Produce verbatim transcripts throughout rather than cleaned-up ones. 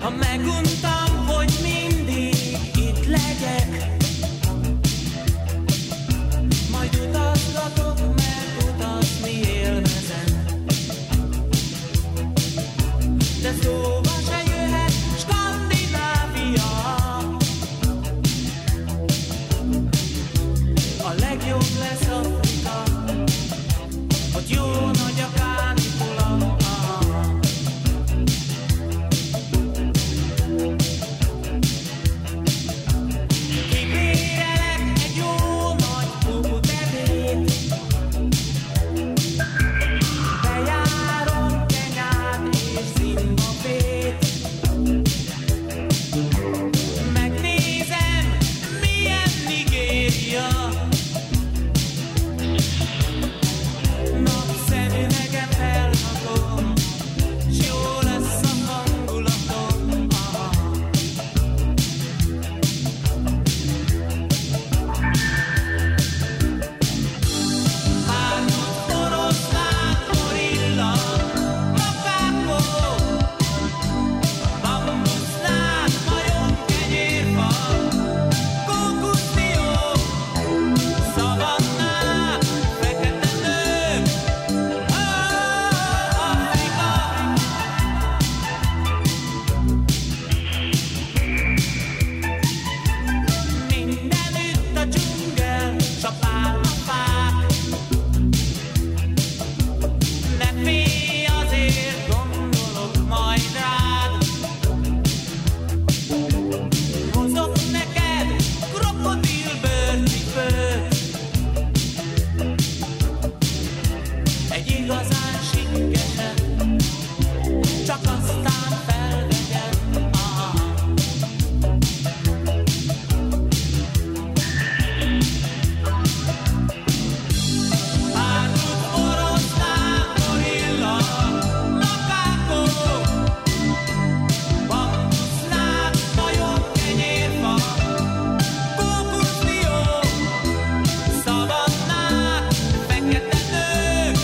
Ha meguntam, hogy mindig itt legyek, majd utazgatok, mert utazni élvezem. De szóba se jöhet Skandinávia, a legjobb lesz Afrika, hogy jó nagy a kánikula. Kibérelek egy jó nagy puputerét, bejárom Kenyát és Zimbabvét, megnézem, milyen Nigéria. Napszemüvegem felrakom, s jó lesz a hangulatom. Aha. Hármat oroszlán, gorilla, makákó, bambuszlán, majom, kenyérfa, kókuszdió, szavannák, fekete nők, Afrika. Mindenütt a dzsungel, s a pálmafák. Ne félj, azért gondolok majd rád. Hozok neked krokodilbőrcipőt, egy igazán sikkeset, csak aztán felvegyem. Aha. Árnyút oroszlán, gorilla, makákó, bambuszlán, majom, kenyérfa, kókuszdió, szavannák, fekete nők,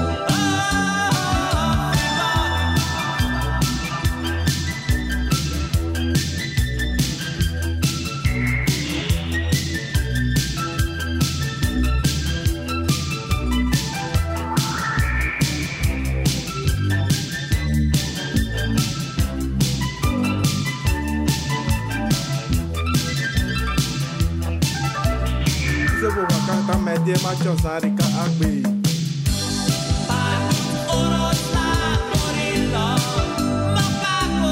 Sebo wakanta medie macho sarika agbe. árnyút oroszlán, gorilla, makákó,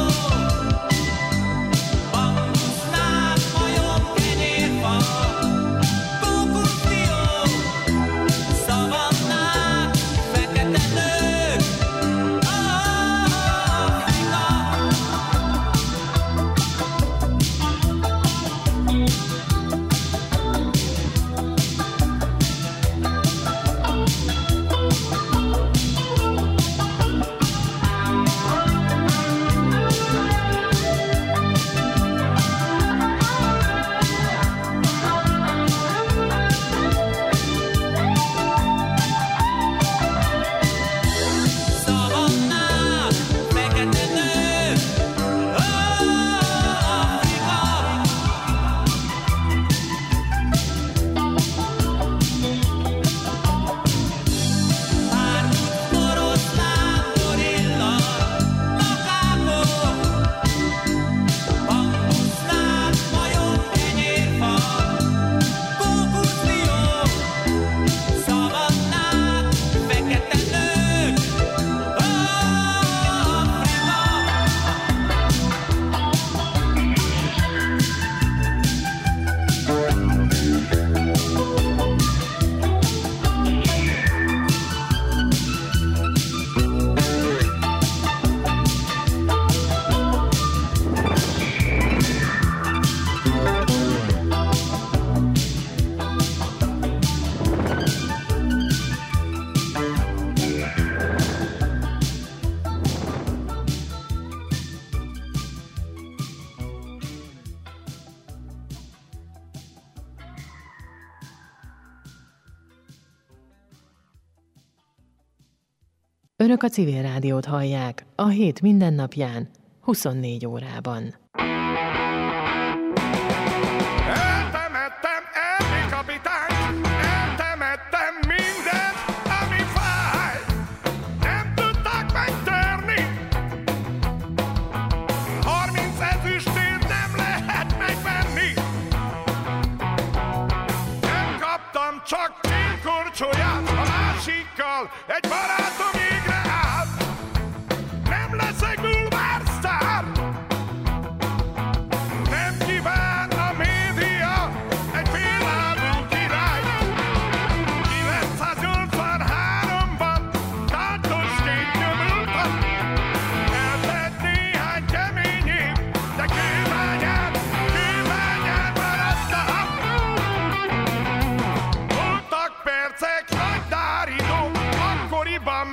bambuszlán, majom, kenyérfa, kókuszdió, szavannák, fekete nők, Afrika. Szavannák, fekete nők, Afrika. Árnyút oroszlán, gorilla, makákó, bambuszlán, majom, kenyérfa, kókuszdió, szavannák, fekete nők, Önök a Civil Rádiót hallják a hét mindennapján, huszonnégy órában. Eltemettem Erni kapitányt, eltemettem mindent, ami fáj. Nem tudták megtörni. Harminc ezüstért nem lehet megvenni. Nem kaptam csak két korcsolyát, a másikkal egy barátom égre állt. Nem leszek bulvársztár. Nem kíván a média egy féllábú király. kilencszáznyolcvanháromban tátosként nyomultam. Eltett néhány kemény év, de kőbányán, kőbányán maradtam. Voltak percek nagy dáridók, akkoriban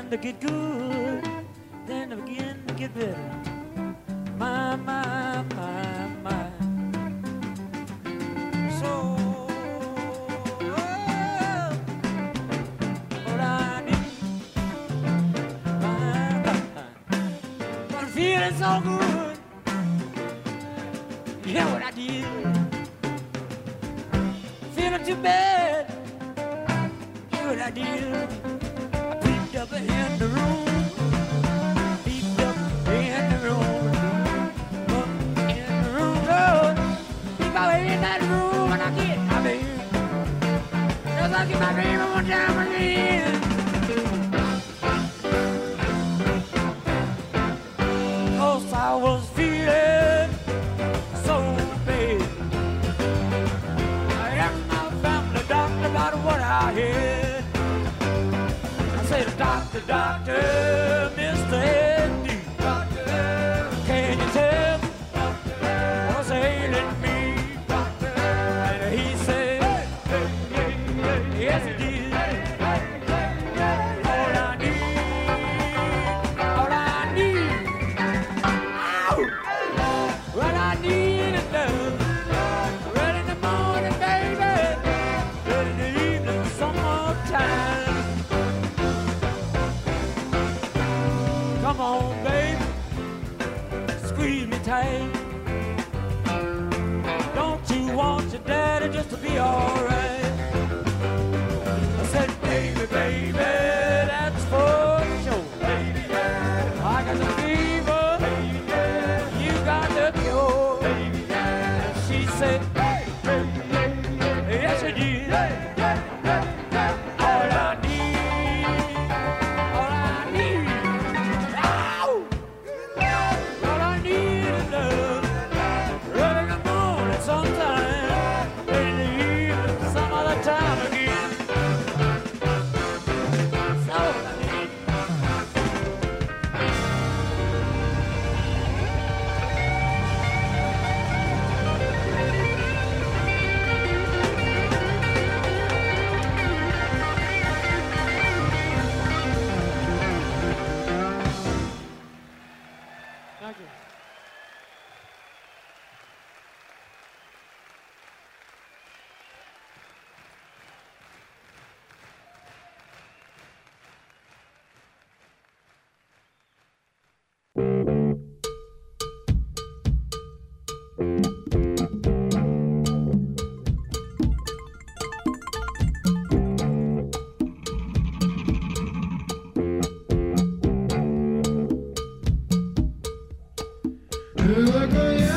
began to get good, then it began to get better. My, my, my, my. So, oh, what I need, my, my, but I'm feeling so good. You know what I did? Feeling too bad. You know what I did? I peeped up in the room. Peeped up in the room. Up in the room. Oh, peep out in that room and I get my baby. Just like my baby one time again. Cause I was feeling so bad. I asked my family doctor about what I had. I said, doctor, doctor, Mister Eddie, doctor, can you tell me what's ailing me? Doctor, and he said, yes, it is. All I need, all I need, ow! What I need is love. Red in the morning, baby. Red in the evening, summertime. Come on, baby. Squeeze me tight. Don't you want your daddy just to be alright? I said, baby, baby, that's for sure. Baby, I got the fever. Baby, you got the cure. Baby, and she said, hey, yes, she did. All I need, all I need, ow! All I need is love. Early in the morning sometime, in the evening some other time again. That's all I need. Thank you. Look at you.